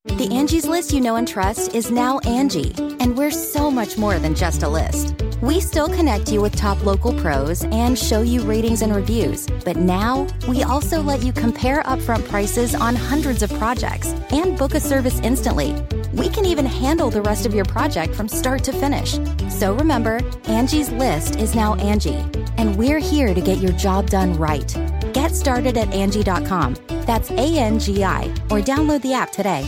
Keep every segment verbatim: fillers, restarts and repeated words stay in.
The Angie's List you know and trust is now Angie, and we're so much more than just a list. We still connect you with top local pros and show you ratings and reviews, but now we also let you compare upfront prices on hundreds of projects and book a service instantly. We can even handle the rest of your project from start to finish. So remember, Angie's List is now Angie, and we're here to get your job done right. Get started at Angie dot com. That's A N G I, or download the app today.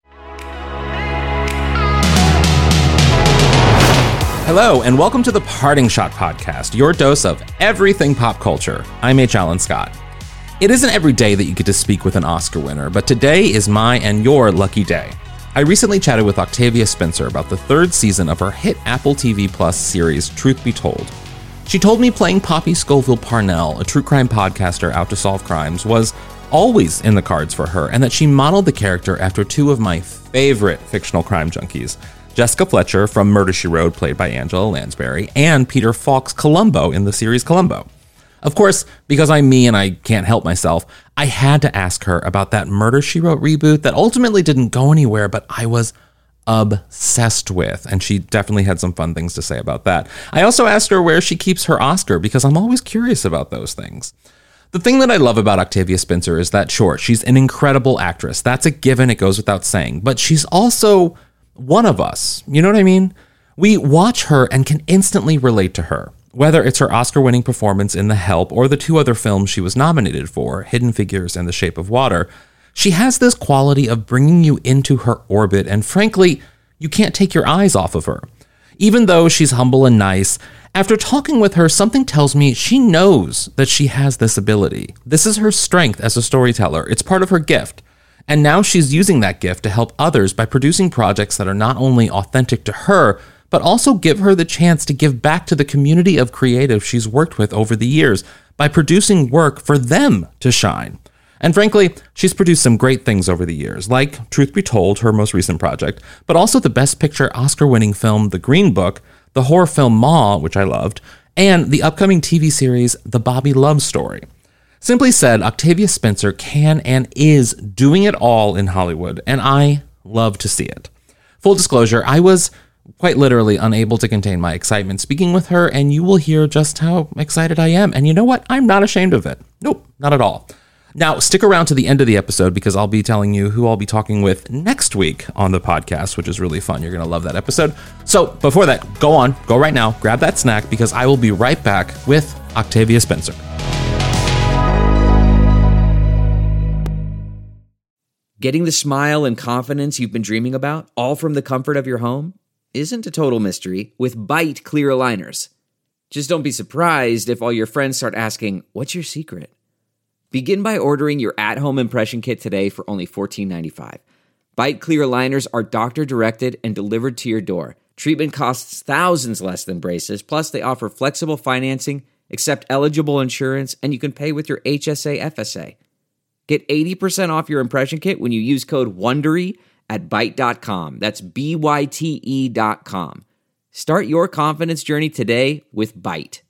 Hello, and welcome to the Parting Shot Podcast, your dose of everything pop culture. I'm H. Alan Scott. It isn't every day that you get to speak with an Oscar winner, but today is my and your lucky day. I recently chatted with Octavia Spencer about the third season of her hit Apple T V Plus series, Truth Be Told. She told me playing Poppy Scoville Parnell, a true crime podcaster out to solve crimes, was always in the cards for her, and that she modeled the character after two of my favorite fictional crime junkies, Jessica Fletcher from Murder, She Wrote, played by Angela Lansbury, and Peter Falk's Columbo in the series Columbo. Of course, because I'm me and I can't help myself, I had to ask her about that Murder, She Wrote reboot that ultimately didn't go anywhere, but I was obsessed with, and she definitely had some fun things to say about that. I also asked her where she keeps her Oscar, because I'm always curious about those things. The thing that I love about Octavia Spencer is that, sure, she's an incredible actress. That's a given, it goes without saying, but she's also one of us. You know what I mean? We watch her and can instantly relate to her, whether it's her Oscar-winning performance in The Help or the two other films she was nominated for, Hidden Figures and The Shape of Water. She has this quality of bringing you into her orbit, and frankly, you can't take your eyes off of her. Even though she's humble and nice, after talking with her, something tells me she knows that she has this ability. This is her strength as a storyteller. It's part of her gift. And now she's using that gift to help others by producing projects that are not only authentic to her, but also give her the chance to give back to the community of creatives she's worked with over the years by producing work for them to shine. And frankly, she's produced some great things over the years, like Truth Be Told, her most recent project, but also the Best Picture Oscar-winning film The Green Book, the horror film Ma, which I loved, and the upcoming T V series The Bobby Love Story. Simply said, Octavia Spencer can and is doing it all in Hollywood, and I love to see it. Full disclosure, I was quite literally unable to contain my excitement speaking with her, and you will hear just how excited I am. And you know what? I'm not ashamed of it. Nope, not at all. Now, stick around to the end of the episode because I'll be telling you who I'll be talking with next week on the podcast, which is really fun. You're going to love that episode. So before that, go on, go right now, grab that snack because I will be right back with Octavia Spencer. Getting the smile and confidence you've been dreaming about, all from the comfort of your home, isn't a total mystery with Byte clear aligners. Just don't be surprised if all your friends start asking, "What's your secret?" Begin by ordering your at-home impression kit today for only fourteen ninety-five. Byte clear aligners are doctor-directed and delivered to your door. Treatment costs thousands less than braces, plus they offer flexible financing, accept eligible insurance, and you can pay with your H S A F S A. Get eighty percent off your impression kit when you use code WONDERY at byte dot com. That's B Y T E dot com. Start your confidence journey today with Byte.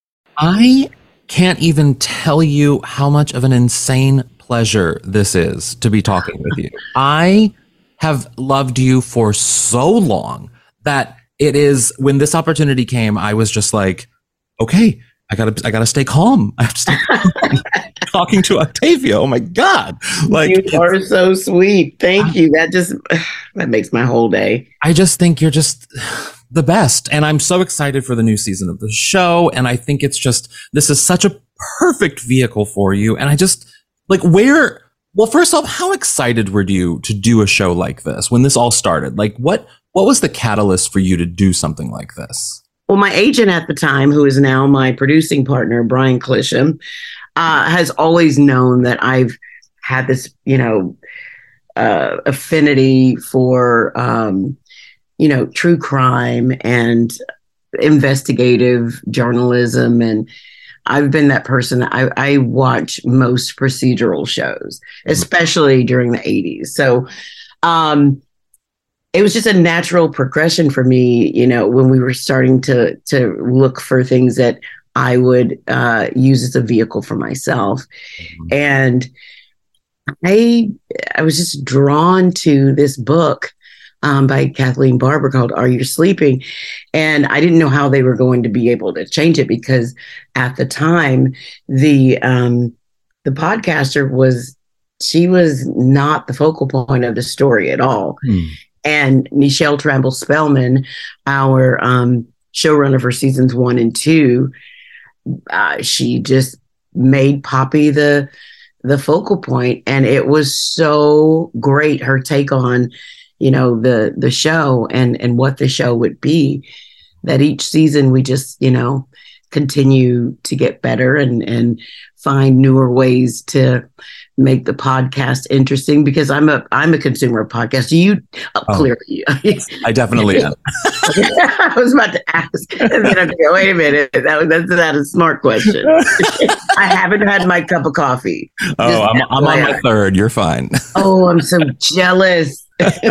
I can't even tell you how much of an insane pleasure this is to be talking with you. I have loved you for so long that it is, when this opportunity came, I was just like, okay, I gotta, I gotta stay calm. I have to stay calm. Talking to Octavia. Oh my God. Like, you are so sweet. Thank I, you. That just, that makes my whole day. I just think you're just the best. And I'm so excited for the new season of the show. And I think it's just, this is such a perfect vehicle for you. And I just, like, where, well, first off, how excited were you to do a show like this when this all started? Like, what, what was the catalyst for you to do something like this? Well, my agent at the time, who is now my producing partner, Brian Clisham, uh, has always known that I've had this, you know, uh, affinity for, um, you know, true crime and investigative journalism. And I've been that person. I, I watch most procedural shows, especially during the eighties. So, um, it was just a natural progression for me, you know, when we were starting to to look for things that I would uh, use as a vehicle for myself. Mm-hmm. And I I was just drawn to this book um, by Kathleen Barber called Are You Sleeping? And I didn't know how they were going to be able to change it because at the time, the um, the podcaster was, she was not the focal point of the story at all. Hmm. And Nichelle Tramble Spellman, our um, showrunner for seasons one and two, uh, she just made Poppy the the focal point, and it was so great, her take on, you know, the the show and and what the show would be, that each season we just, you know, continue to get better and and find newer ways to make the podcast interesting, because I'm a I'm a consumer of podcasts. Do you oh, oh, clearly I definitely am. I was about to ask, and then I go, wait a minute, that, that's not a smart question. I haven't had my cup of coffee. Oh, I'm, I'm on my third. You're fine. Oh, I'm so jealous.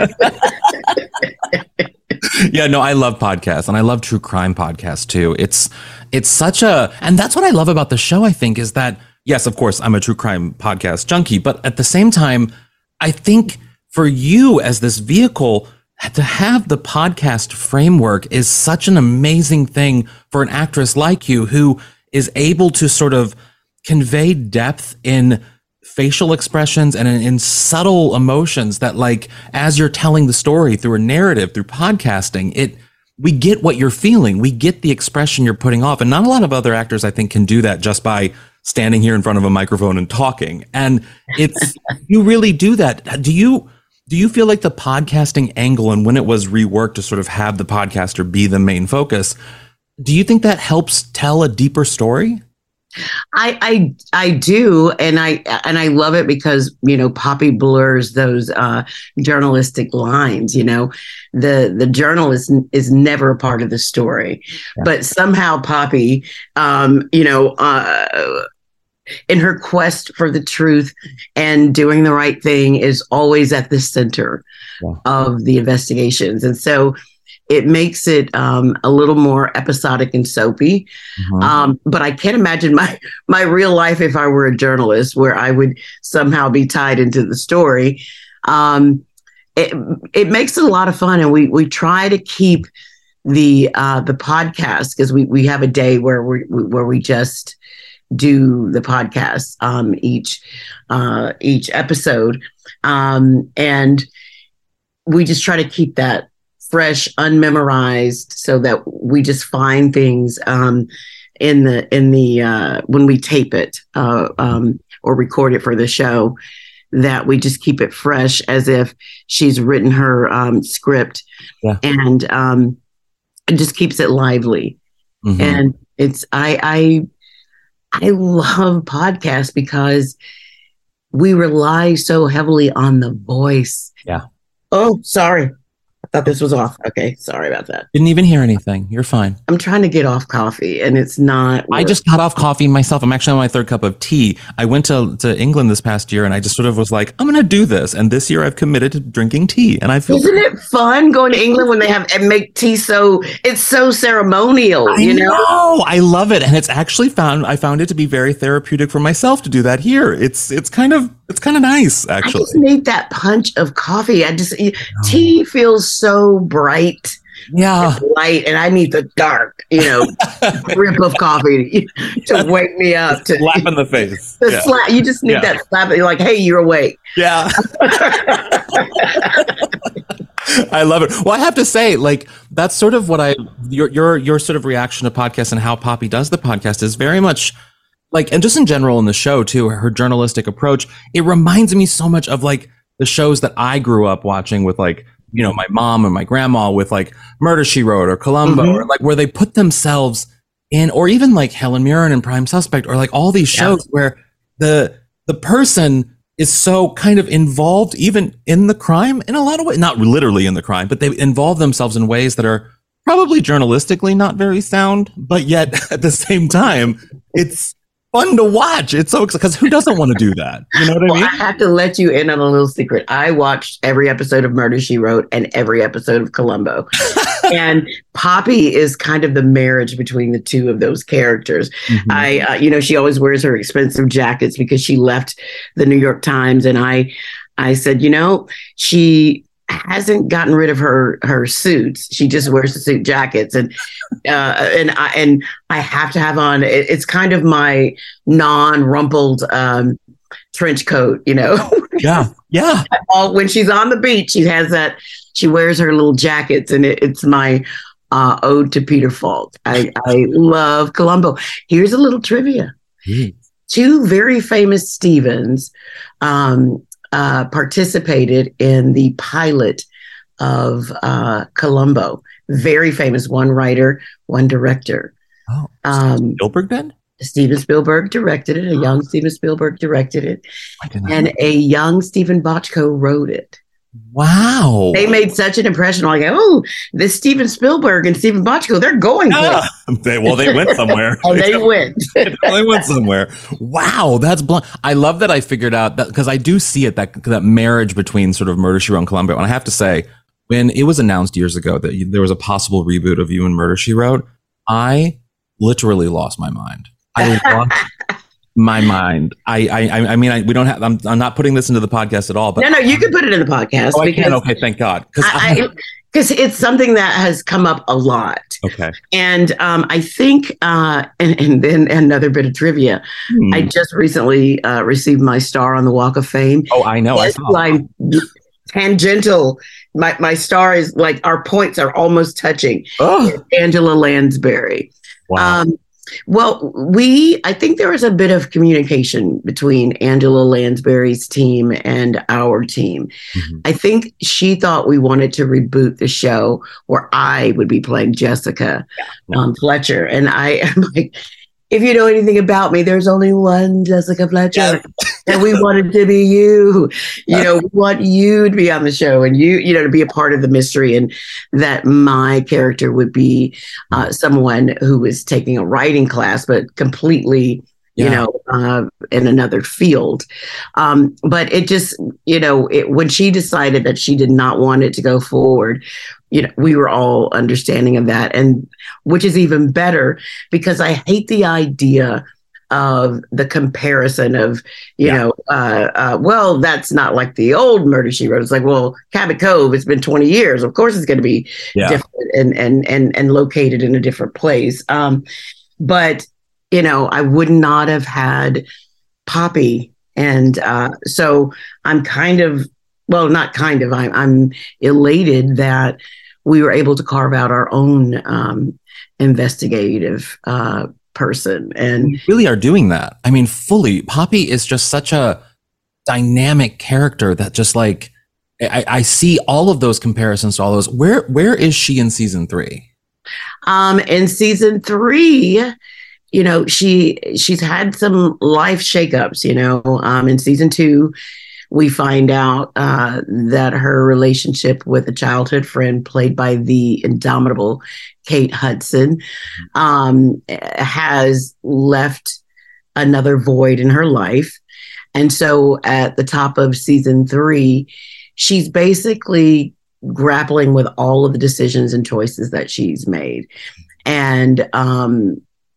Yeah, no, I love podcasts, and I love true crime podcasts too. It's it's such a, and that's what I love about the show, I think, is that, yes, of course, I'm a true crime podcast junkie, but at the same time, I think for you as this vehicle, to have the podcast framework is such an amazing thing for an actress like you, who is able to sort of convey depth in facial expressions and in, in subtle emotions that, like, as you're telling the story through a narrative, through podcasting, it we get what you're feeling. We get the expression you're putting off. And not a lot of other actors, I think, can do that just by standing here in front of a microphone and talking. And it's, you really do that. Do you, do you feel like the podcasting angle, and when it was reworked to sort of have the podcaster be the main focus, do you think that helps tell a deeper story? I, I I do, and I and I love it because, you know, Poppy blurs those uh, journalistic lines. You know, the the journalist is never a part of the story, yeah. But somehow Poppy, um, you know, uh, in her quest for the truth and doing the right thing, is always at the center yeah. of the investigations, and so it makes it um, a little more episodic and soapy. Mm-hmm. Um, but I can't imagine my my real life if I were a journalist, where I would somehow be tied into the story. Um, it it makes it a lot of fun, and we we try to keep the uh, the podcast, because we we have a day where we where we just do the podcast um, each uh, each episode, um, and we just try to keep that fresh, unmemorized, so that we just find things um, in the in the uh, when we tape it uh, um, or record it for the show, that we just keep it fresh as if she's written her um, script, yeah. and um, it just keeps it lively. Mm-hmm. And it's I I I love podcasts because we rely so heavily on the voice. Yeah. Oh, sorry. I thought this was off. Okay, sorry about that. Didn't even hear anything. You're fine. I'm trying to get off coffee, and it's not. I just got off coffee myself. I'm actually on my third cup of tea. I went to, to England this past year, and I just sort of was like, I'm going to do this. And this year I've committed to drinking tea. And I feel. Isn't it fun going to England when they have and make tea so, it's so ceremonial, I you know? know. I love it. And it's actually found, I found it to be very therapeutic for myself to do that here. It's, it's kind of, it's kind of nice, actually. I just need that punch of coffee. I just, oh. Tea feels so bright. Yeah. And light, and I need the dark, you know, grip of coffee to wake me up. To slap in the face. The yeah. slap. You just need yeah. that slap. You're like, hey, you're awake. Yeah. I love it. Well, I have to say, like, that's sort of what I your your your sort of reaction to podcasts and how Poppy does the podcast is very much like, and just in general in the show too, her journalistic approach. It reminds me so much of like the shows that I grew up watching with, like, you know, my mom and my grandma, with like Murder, She Wrote or Columbo, mm-hmm. or like where they put themselves in, or even like Helen Mirren and Prime Suspect, or like all these shows yeah. where the the person is so kind of involved even in the crime in a lot of ways, not literally in the crime, but they involve themselves in ways that are probably journalistically not very sound, but yet at the same time, it's fun to watch. It's so, because who doesn't want to do that? You know what well, I mean? I have to let you in on a little secret. I watched every episode of Murder, She Wrote and every episode of Columbo. And Poppy is kind of the marriage between the two of those characters. Mm-hmm. I, uh, you know, she always wears her expensive jackets because she left the New York Times. And I, I said, you know, she hasn't gotten rid of her her suits. She just wears the suit jackets, and uh, and I and I have to have on. It, it's kind of my non-rumpled um, trench coat, you know. Yeah, yeah. All, when she's on the beach, she has that. She wears her little jackets, and it, it's my uh, ode to Peter Falk. I, I love Columbo. Here's a little trivia: mm. two very famous Stevens um, uh, participated in the pilot of uh, Columbo. Very famous, one writer, one director. Oh, um, Spielberg then? Steven Spielberg directed it. A young Steven Spielberg directed it. And a young Steven Bochco wrote it. Wow. They made such an impression. Like, oh, this Steven Spielberg and Steven Bochco, they're going yeah. they, well, they went somewhere. oh, they went. they went somewhere. Wow, that's blunt. I love that I figured out that, because I do see it, that that marriage between sort of Murder, She Wrote and Columbo. And I have to say, when it was announced years ago that there was a possible reboot of You and Murder, She Wrote, I literally lost my mind. I lost my mind. I, I, I mean, I, we don't have. I'm, I'm not putting this into the podcast at all. But no, no, you can put it in the podcast. Oh, I can. Okay, thank God. Because because it's something that has come up a lot. Okay. And um, I think, uh, and and then another bit of trivia. Hmm. I just recently uh, received my star on the Walk of Fame. Oh, I know. Yes, I saw. Tangential. My my star is like, our points are almost touching. Oh. Angela Lansbury. Wow. Um, Well, we, I think there was a bit of communication between Angela Lansbury's team and our team. Mm-hmm. I think she thought we wanted to reboot the show where I would be playing Jessica yeah. um, Fletcher. And I am like, if you know anything about me, there's only one Jessica Fletcher. Yeah. And we wanted to be you. You know, we want you to be on the show and you, you know, to be a part of the mystery, and that my character would be uh, someone who was taking a writing class, but completely, yeah. you know, uh, in another field. Um, but it just, you know, it, when she decided that she did not want it to go forward, you know, we were all understanding of that, and which is even better, because I hate the idea of the comparison of, you yeah. know, uh, uh, well, that's not like the old Murder, She Wrote. It's like, well, Cabot Cove, it's been twenty years. Of course, it's going to be yeah. different and, and, and, and located in a different place. Um, but, you know, I would not have had Poppy. And uh, so I'm kind of, well, not kind of, I'm, I'm elated that we were able to carve out our own um, investigative uh person, and we really are doing that. I mean, fully. Poppy is just such a dynamic character that just like I, I see all of those comparisons to all those. Where where is she in season three? Um, in season three, you know, she she's had some life shakeups. You know, um, in season two, we find out uh, that her relationship with a childhood friend, played by the indomitable Kate Hudson, um, has left another void in her life. And so at the top of season three, she's basically grappling with all of the decisions and choices that she's made. And um,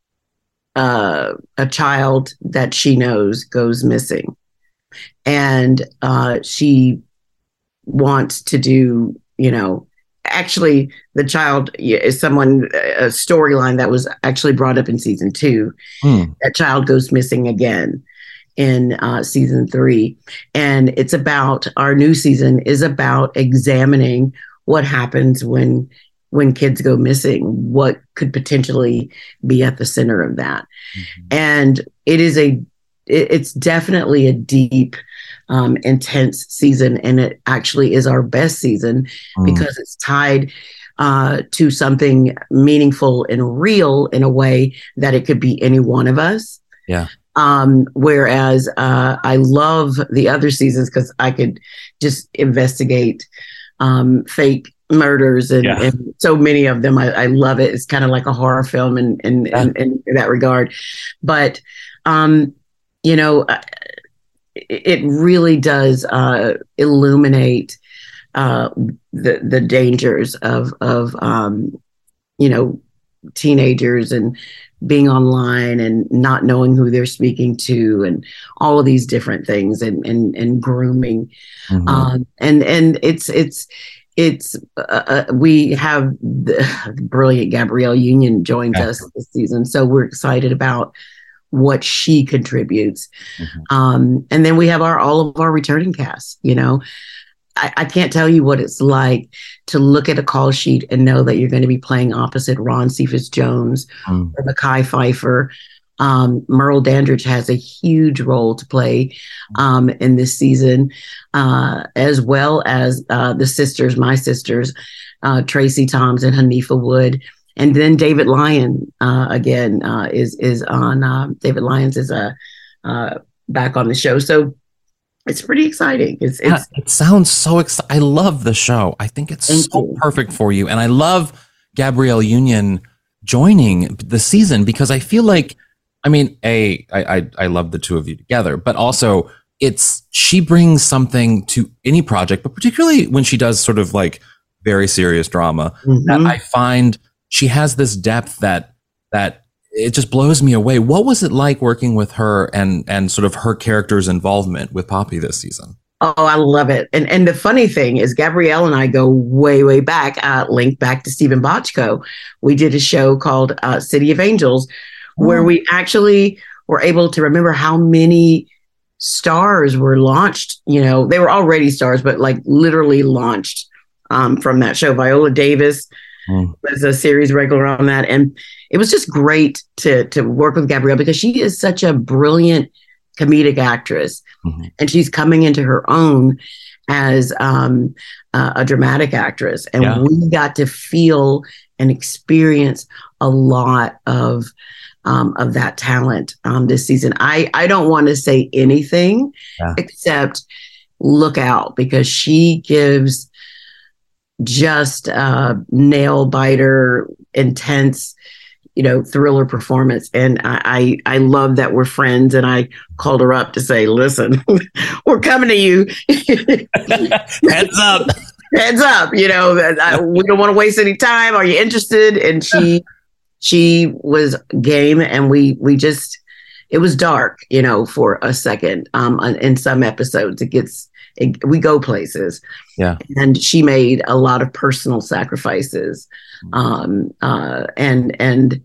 uh, a child that she knows goes missing. And uh, she wants to do, you know, actually, the child is someone, a storyline that was actually brought up in season two. Mm. That child goes missing again in uh, season three. And it's about, our new season is about examining what happens when when kids go missing, what could potentially be at the center of that. Mm-hmm. And it is a, it, it's definitely a deep, um, intense season. And it actually is our best season mm. because it's tied uh, to something meaningful and real in a way that it could be any one of us. Yeah. Um, whereas uh, I love the other seasons because I could just investigate um, fake murders and, yeah. and so many of them. I, I love it. It's kind of like a horror film in, in, yeah. in, in, in that regard. But, um, you know, it really does uh, illuminate uh, the the dangers of of um, you know, teenagers and being online and not knowing who they're speaking to and all of these different things and and, and grooming. Mm-hmm. Um, and and it's it's it's uh, we have the brilliant Gabrielle Union joins yeah. us this season, so we're excited about what she contributes. Mm-hmm. Um, and then we have our all of our returning cast. You know, I, I can't tell you what it's like to look at a call sheet and know that you're going to be playing opposite Ron Cephas Jones mm. or Mekhi Phifer. Um, Merle Dandridge has a huge role to play um, in this season, uh, as well as uh, the sisters, my sisters, uh, Tracy Toms and Hanifa Wood. And then David Lyon uh, again uh, is is on. Uh, David Lyons is uh, uh, back on the show, so it's pretty exciting. It's, it's yeah, it sounds so exciting. I love the show. I think it's so you. perfect for you, and I love Gabrielle Union joining the season because I feel like, I mean, a I I, I love the two of you together, but also it's she brings something to any project, but particularly when she does sort of like very serious drama mm-hmm. that I find. She has this depth that that it just blows me away. What was it like working with her and and sort of her character's involvement with Poppy this season? Oh, I love it. And and the funny thing is Gabrielle and I go way, way back, uh, linked back to Stephen Bochco. We did a show called uh, City of Angels, oh. where we actually were able to remember how many stars were launched. You know, they were already stars, but like literally launched um, from that show. Viola Davis Mm. was a series regular on that. And it was just great to to work with Gabrielle because she is such a brilliant comedic actress. Mm-hmm. And she's coming into her own as um, uh, a dramatic actress. And yeah. we got to feel and experience a lot of um, of that talent um, this season. I, I don't want to say anything yeah. except look out because she gives just uh nail biter, intense, you know, thriller performance. And I, I I love that we're friends. And I called her up to say, listen, we're coming to you. Heads up. Heads up. You know, I, we don't want to waste any time. Are you interested? And she she was game. And we we just it was dark, you know, for a second. Um in some episodes it gets It, we go places. Yeah. And she made a lot of personal sacrifices. Um, uh, and, and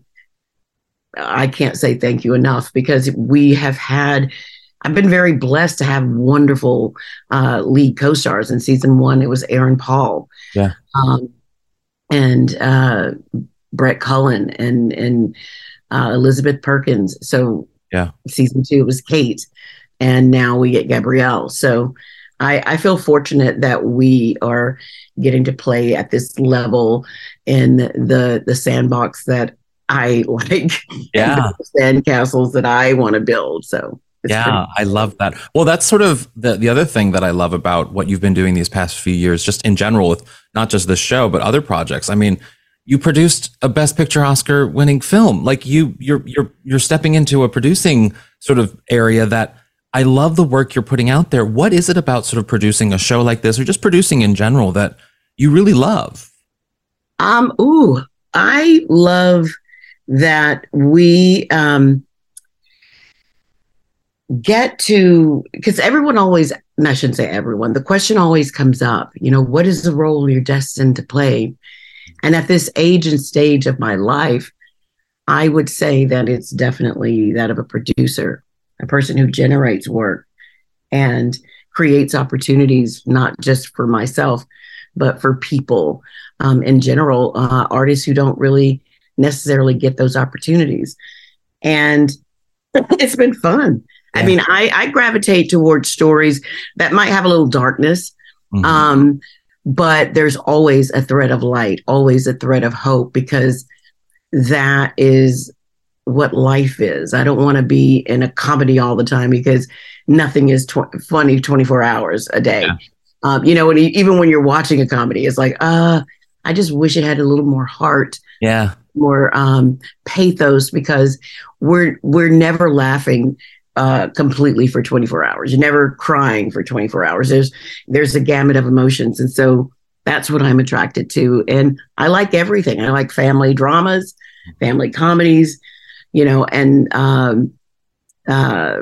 I can't say thank you enough because we have had, I've been very blessed to have wonderful uh, lead co-stars. In season one, it was Aaron Paul. Yeah. Um, and uh, Brett Cullen and, and uh, Elizabeth Perkins. So yeah. Season two, it was Kate. And now we get Gabrielle. So I, I feel fortunate that we are getting to play at this level in the the sandbox that I like, yeah, the sand castles that I want to build. So it's yeah, pretty- I love that. Well, that's sort of the the other thing that I love about what you've been doing these past few years, just in general, with not just this show but other projects. I mean, you produced a Best Picture Oscar winning film. Like you, you're you're you're stepping into a producing sort of area that. I love the work you're putting out there. What is it about sort of producing a show like this or just producing in general that you really love? Um, ooh, I love that we um, get to, because everyone always, and I shouldn't say everyone, the question always comes up, you know, what is the role you're destined to play? And at this age and stage of my life, I would say that it's definitely that of a producer. A person who generates work and creates opportunities, not just for myself, but for people um, in general, uh, artists who don't really necessarily get those opportunities. And it's been fun. Yeah. I mean, I, I gravitate towards stories that might have a little darkness, mm-hmm. um, but there's always a thread of light, always a thread of hope, because that is what life is. I don't want to be in a comedy all the time because nothing is tw- funny twenty-four hours a day. Yeah. Um, you know, and even when you're watching a comedy, it's like, uh, I just wish it had a little more heart, yeah, more um, pathos, because we're we're never laughing uh, completely for twenty-four hours. You're never crying for twenty-four hours. There's there's a gamut of emotions, and so that's what I'm attracted to. And I like everything. I like family dramas, family comedies, you know, and um, uh,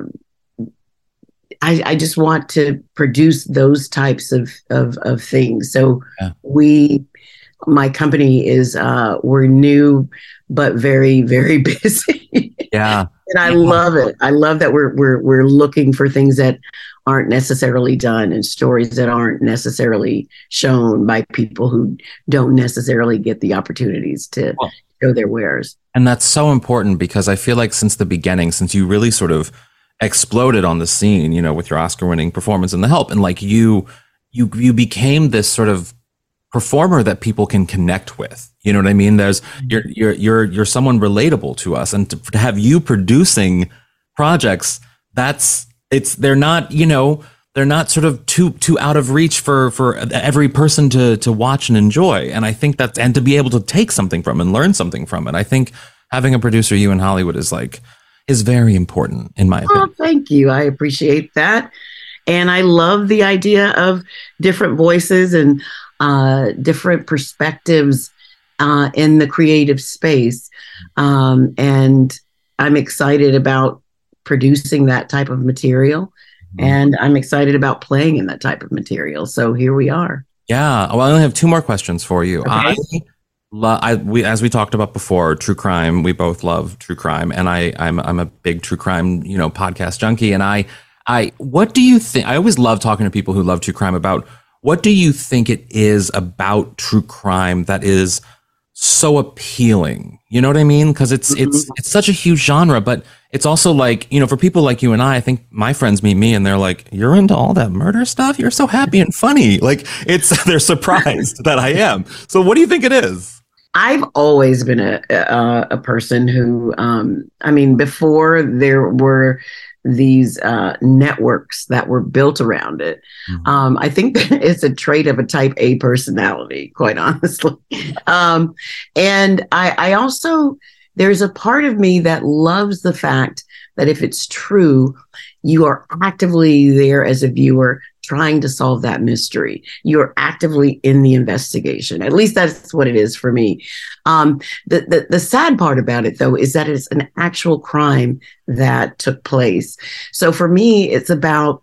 I, I just want to produce those types of of, of things. So yeah. we, my company is uh, we're new, but very very busy. Yeah, and I yeah. love it. I love that we're we're we're looking for things that aren't necessarily done and stories that aren't necessarily shown by people who don't necessarily get the opportunities to well, show their wares. And that's so important because I feel like since the beginning, since you really sort of exploded on the scene, you know, with your Oscar-winning performance in The Help, and like you, you, you became this sort of performer that people can connect with. You know what I mean? There's you're you're you're you're someone relatable to us, and to, to have you producing projects, that's it's they're not you know they're not sort of too too out of reach for for every person to to watch and enjoy. And I think that's and to be able to take something from and learn something from it. I think having a producer you in Hollywood is like is very important in my opinion. Oh, thank you. I appreciate that. And I love the idea of different voices and uh, different perspectives uh, in the creative space. Um, and I'm excited about producing that type of material. Mm-hmm. And I'm excited about playing in that type of material. So here we are. Yeah. Well, I only have two more questions for you. Okay. I, lo- I we as we talked about before, true crime. We both love true crime, and I I'm I'm a big true crime you know podcast junkie. And I I what do you think? I always love talking to people who love true crime about what do you think it is about true crime that is so appealing? You know what I mean? Because it's mm-hmm. it's it's such a huge genre, but it's also like, you know, for people like you and I, I think my friends meet me and they're like, "You're into all that murder stuff? You're so happy and funny." Like it's they're surprised that I am. So what do you think it is? I've always been a a, a person who, um, I mean, before there were these uh, networks that were built around it. Mm-hmm. Um, I think that it's a trait of a type A personality, quite honestly. Um, and I, I also, there's a part of me that loves the fact that if it's true, you are actively there as a viewer trying to solve that mystery. You're actively in the investigation. At least that's what it is for me. Um, the, the, the sad part about it, though, is that it's an actual crime that took place. So for me, it's about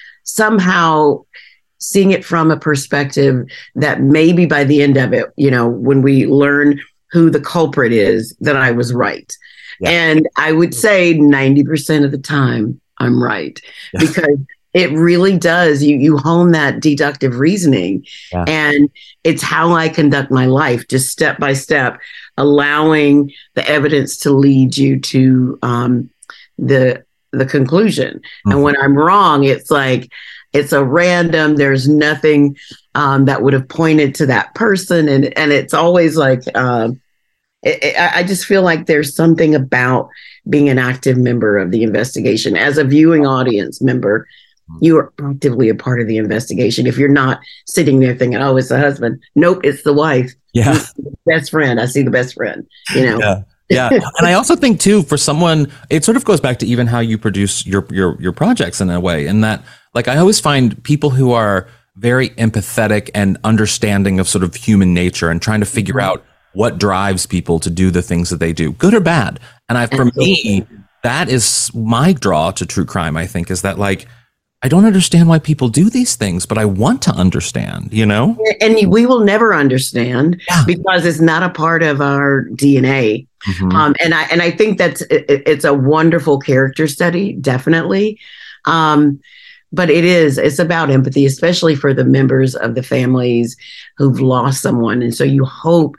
somehow seeing it from a perspective that maybe by the end of it, you know, when we learn who the culprit is, that I was right. Yeah. And I would say ninety percent of the time, I'm right. Yeah. Because it really does. You you hone that deductive reasoning. Yeah. And it's how I conduct my life, just step by step, allowing the evidence to lead you to um, the the conclusion. Mm-hmm. And when I'm wrong, it's like, it's a random, there's nothing um, that would have pointed to that person. And, and it's always like, uh, it, it, I just feel like there's something about being an active member of the investigation. As a viewing audience member, you are actively a part of the investigation. If you're not sitting there thinking, oh, it's the husband. Nope, it's the wife. Yeah. The best friend. I see the best friend, you know? Yeah. Yeah. And I also think too, for someone, it sort of goes back to even how you produce your, your, your projects in a way. And that, like, I always find people who are very empathetic and understanding of sort of human nature and trying to figure out what drives people to do the things that they do, good or bad. And I, for me, that is my draw to true crime, I think, is that, like, I don't understand why people do these things, but I want to understand, you know? And we will never understand yeah. because it's not a part of our D N A. Mm-hmm. Um, and I and I think that's it, it's a wonderful character study, definitely. Um, but it is, it's about empathy, especially for the members of the families who've lost someone. And so you hope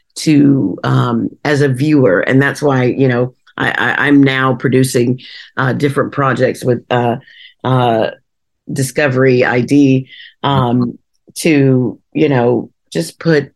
to, um, as a viewer, and that's why, you know, I, I, I'm now producing uh, different projects with uh, uh, Discovery I D um, to, you know, just put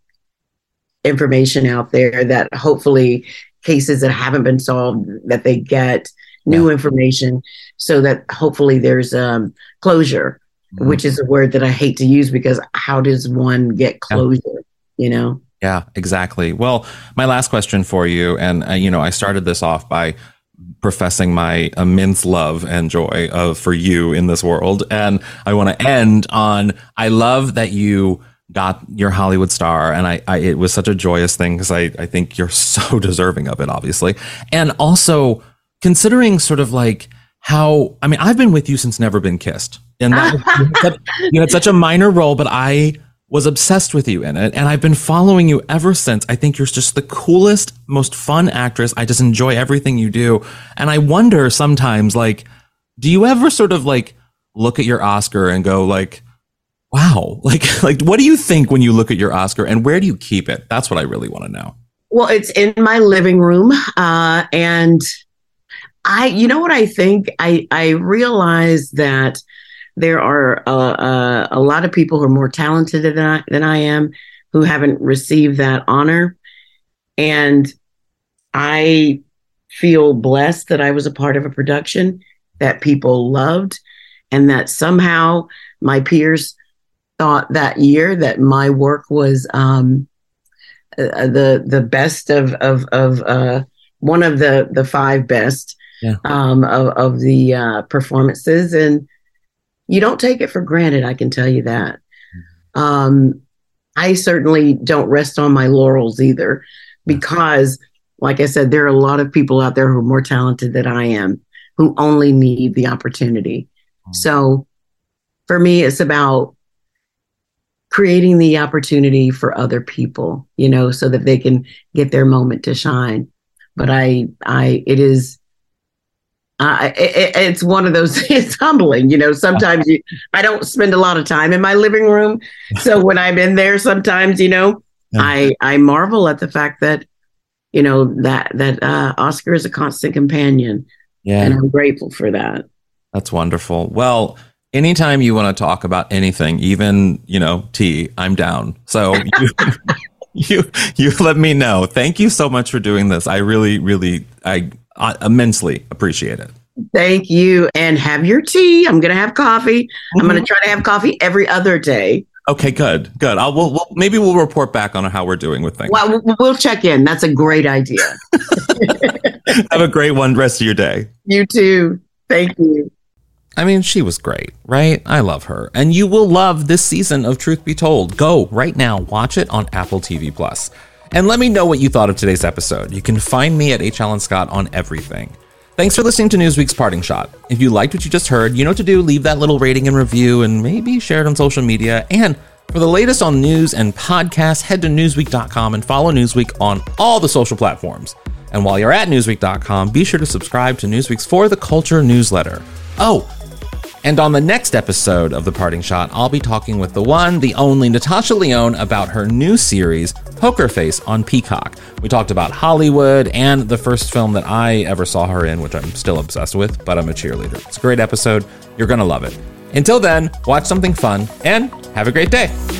information out there that hopefully cases that haven't been solved, that they get new yeah. information so that hopefully there's um, closure, mm-hmm. which is a word that I hate to use because how does one get closure, yeah. you know? Yeah, exactly. Well, my last question for you, and uh, you know, I started this off by professing my immense love and joy of for you in this world. And I want to end on, I love that you got your Hollywood star. And I, I it was such a joyous thing because I, I think you're so deserving of it, obviously. And also considering sort of like how, I mean, I've been with you since Never Been Kissed. And that was, you had such a minor role, but I was obsessed with you in it. And I've been following you ever since. I think you're just the coolest, most fun actress. I just enjoy everything you do. And I wonder sometimes, like, do you ever sort of like look at your Oscar and go like, wow, like, like, what do you think when you look at your Oscar and where do you keep it? That's what I really want to know. Well, it's in my living room. Uh, and I, you know what I think? I, I realize that there are uh, uh, a lot of people who are more talented than I, than I am who haven't received that honor. And I feel blessed that I was a part of a production that people loved and that somehow my peers thought that year that my work was um, uh, the the best of, of, of uh, one of the, the five best yeah. um, of, of the uh, performances. And you don't take it for granted, I can tell you that. Um, I certainly don't rest on my laurels either, because, like I said, there are a lot of people out there who are more talented than I am, who only need the opportunity. Mm. So for me, it's about creating the opportunity for other people, you know, so that they can get their moment to shine. But I, I, it is, Uh, it, it's one of those, it's humbling, you know, sometimes you, I don't spend a lot of time in my living room. So when I'm in there, sometimes, you know, yeah. I, I marvel at the fact that, you know, that, that uh, Oscar is a constant companion. Yeah. And I'm grateful for that. That's wonderful. Well, anytime you want to talk about anything, even, you know, tea, I'm down. So you, you, you let me know. Thank you so much for doing this. I really, really, I, I immensely appreciate it. Thank you. And have your tea. I'm going to have coffee. Mm-hmm. I'm going to try to have coffee every other day. Okay, good. Good. I'll, we'll, we'll, maybe we'll report back on how we're doing with things. Well, we'll check in. That's a great idea. Have a great one rest of your day. You too. Thank you. I mean, she was great, right? I love her. And you will love this season of Truth Be Told. Go right now. Watch it on Apple T V Plus. And let me know what you thought of today's episode. You can find me at H. Allen Scott on everything. Thanks for listening to Newsweek's Parting Shot. If you liked what you just heard, you know what to do. Leave that little rating and review and maybe share it on social media. And for the latest on news and podcasts, head to newsweek dot com and follow Newsweek on all the social platforms. And while you're at newsweek dot com, be sure to subscribe to Newsweek's For the Culture newsletter. Oh, and on the next episode of The Parting Shot, I'll be talking with the one, the only Natasha Lyonne about her new series, Poker Face, on Peacock. We talked about Hollywood and the first film that I ever saw her in, which I'm still obsessed with, but I'm a cheerleader. It's a great episode. You're going to love it. Until then, watch something fun and have a great day.